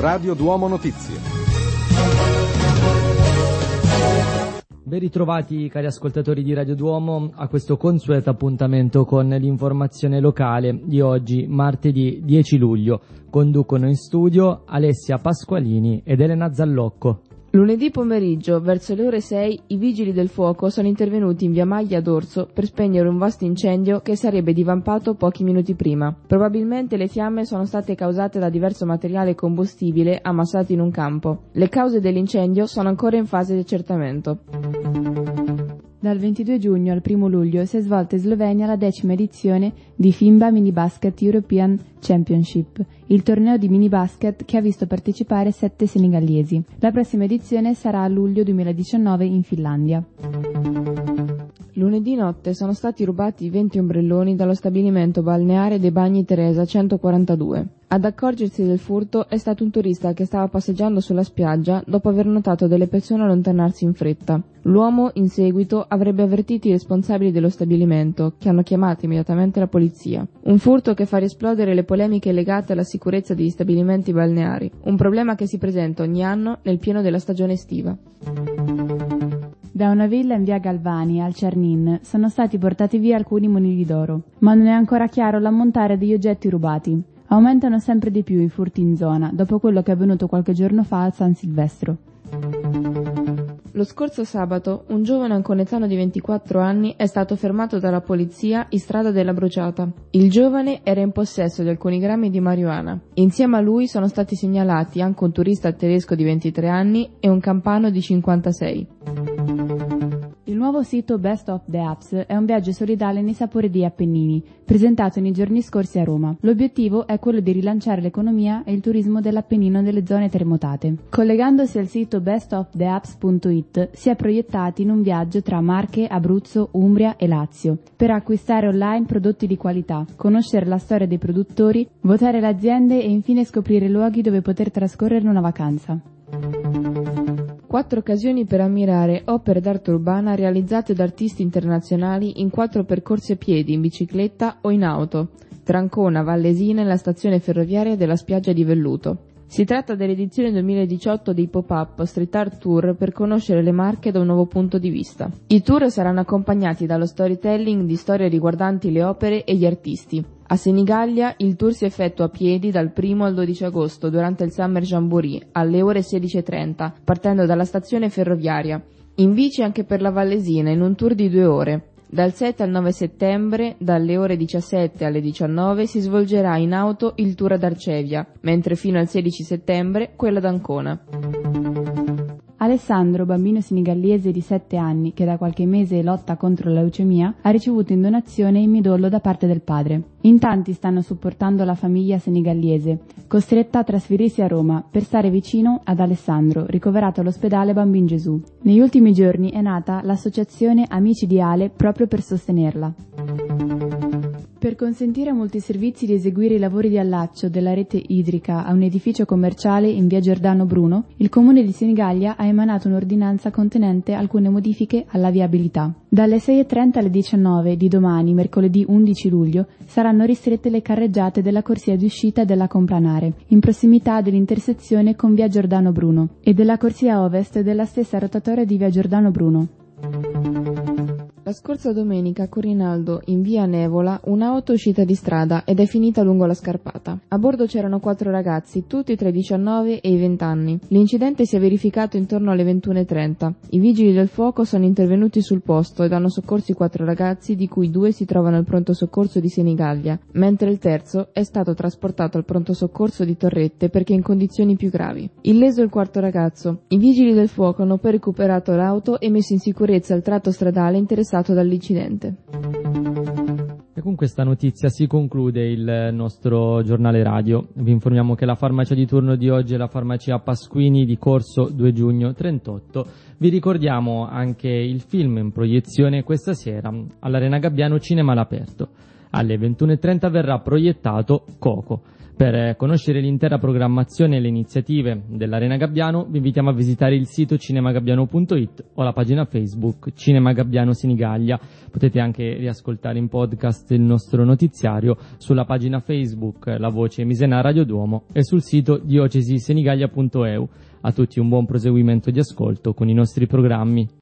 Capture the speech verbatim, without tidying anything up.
Radio Duomo Notizie. Ben ritrovati cari ascoltatori di Radio Duomo a questo consueto appuntamento con l'informazione locale di oggi, martedì dieci luglio. Conducono in studio Alessia Pasqualini ed Elena Zallocco. Lunedì pomeriggio, verso le ore sei, i vigili del fuoco sono intervenuti in via Maglia d'Orso per spegnere un vasto incendio che sarebbe divampato pochi minuti prima. Probabilmente le fiamme sono state causate da diverso materiale combustibile ammassato in un campo. Le cause dell'incendio sono ancora in fase di accertamento. Dal ventidue giugno al primo luglio si è svolta in Slovenia la decima edizione di FIMBA Mini Basket European Championship, il torneo di mini basket che ha visto partecipare sette senegallesi. La prossima edizione sarà a luglio duemiladiciannove in Finlandia. Lunedì notte sono stati rubati venti ombrelloni dallo stabilimento balneare dei Bagni Teresa centoquarantadue. Ad accorgersi del furto è stato un turista che stava passeggiando sulla spiaggia dopo aver notato delle persone allontanarsi in fretta. L'uomo, in seguito, avrebbe avvertito i responsabili dello stabilimento, che hanno chiamato immediatamente la polizia. Un furto che fa riesplodere le polemiche legate alla sicurezza degli stabilimenti balneari, un problema che si presenta ogni anno nel pieno della stagione estiva. Da una villa in via Galvani, al Cernin, sono stati portati via alcuni monili d'oro, ma non è ancora chiaro l'ammontare degli oggetti rubati. Aumentano sempre di più i furti in zona, dopo quello che è avvenuto qualche giorno fa al San Silvestro. Lo scorso sabato, un giovane anconetano di ventiquattro anni è stato fermato dalla polizia in strada della Brociata. Il giovane era in possesso di alcuni grammi di marijuana. Insieme a lui sono stati segnalati anche un turista tedesco di ventitré anni e un campano di cinquantasei. Il nuovo sito Best of the Apps è un viaggio solidale nei sapori degli Appennini, presentato nei giorni scorsi a Roma. L'obiettivo è quello di rilanciare l'economia e il turismo dell'Appennino nelle zone terremotate. Collegandosi al sito best of the apps punto it si è proiettati in un viaggio tra Marche, Abruzzo, Umbria e Lazio, per acquistare online prodotti di qualità, conoscere la storia dei produttori, votare le aziende e infine scoprire luoghi dove poter trascorrere una vacanza. Quattro occasioni per ammirare opere d'arte urbana realizzate da artisti internazionali in quattro percorsi a piedi, in bicicletta o in auto, tra Ancona, Vallesina e la stazione ferroviaria della spiaggia di Velluto. Si tratta dell'edizione duemiladiciotto dei Pop-Up Street Art Tour per conoscere le Marche da un nuovo punto di vista. I tour saranno accompagnati dallo storytelling di storie riguardanti le opere e gli artisti. A Senigallia il tour si effettua a piedi dal primo al dodici agosto durante il Summer Jamboree alle ore sedici e trenta, partendo dalla stazione ferroviaria. In bici anche per la Vallesina in un tour di due ore. Dal sette al nove settembre, dalle ore diciassette alle diciannove, si svolgerà in auto il tour ad Arcevia, mentre fino al sedici settembre quello ad Ancona. Alessandro, bambino senegallese di sette anni che da qualche mese lotta contro la leucemia, ha ricevuto in donazione il midollo da parte del padre. In tanti stanno supportando la famiglia senegallese, costretta a trasferirsi a Roma per stare vicino ad Alessandro, ricoverato all'ospedale Bambin Gesù. Negli ultimi giorni è nata l'associazione Amici di Ale proprio per sostenerla. Per consentire a molti servizi di eseguire i lavori di allaccio della rete idrica a un edificio commerciale in via Giordano Bruno, il comune di Senigallia ha emanato un'ordinanza contenente alcune modifiche alla viabilità. Dalle sei e trenta alle diciannove di domani, mercoledì undici luglio, saranno ristrette le carreggiate della corsia di uscita della Complanare, in prossimità dell'intersezione con via Giordano Bruno, e della corsia ovest della stessa rotatoria di via Giordano Bruno. La scorsa domenica a Corinaldo, in via Nevola, un'auto è uscita di strada ed è finita lungo la scarpata. A bordo c'erano quattro ragazzi, tutti tra i diciannove e i venti anni. L'incidente si è verificato intorno alle ventuno e trenta. I vigili del fuoco sono intervenuti sul posto ed hanno soccorso i quattro ragazzi, di cui due si trovano al pronto soccorso di Senigallia, mentre il terzo è stato trasportato al pronto soccorso di Torrette perché in condizioni più gravi. Illeso il quarto ragazzo. I vigili del fuoco hanno poi recuperato l'auto e messo in sicurezza il tratto stradale interessato dall'incidente. E con questa notizia si conclude il nostro giornale radio. Vi informiamo che la farmacia di turno di oggi è la farmacia Pasquini di Corso due giugno trentotto. Vi ricordiamo anche il film in proiezione questa sera all'Arena Gabbiano Cinema all'aperto. Alle ventuno e trenta verrà proiettato Coco. Per conoscere l'intera programmazione e le iniziative dell'Arena Gabbiano vi invitiamo a visitare il sito cinemagabbiano punto it o la pagina Facebook Cinema Gabbiano Senigallia. Potete anche riascoltare in podcast il nostro notiziario sulla pagina Facebook La Voce Misena Radio Duomo e sul sito diocesi senigallia punto e u. A tutti un buon proseguimento di ascolto con i nostri programmi.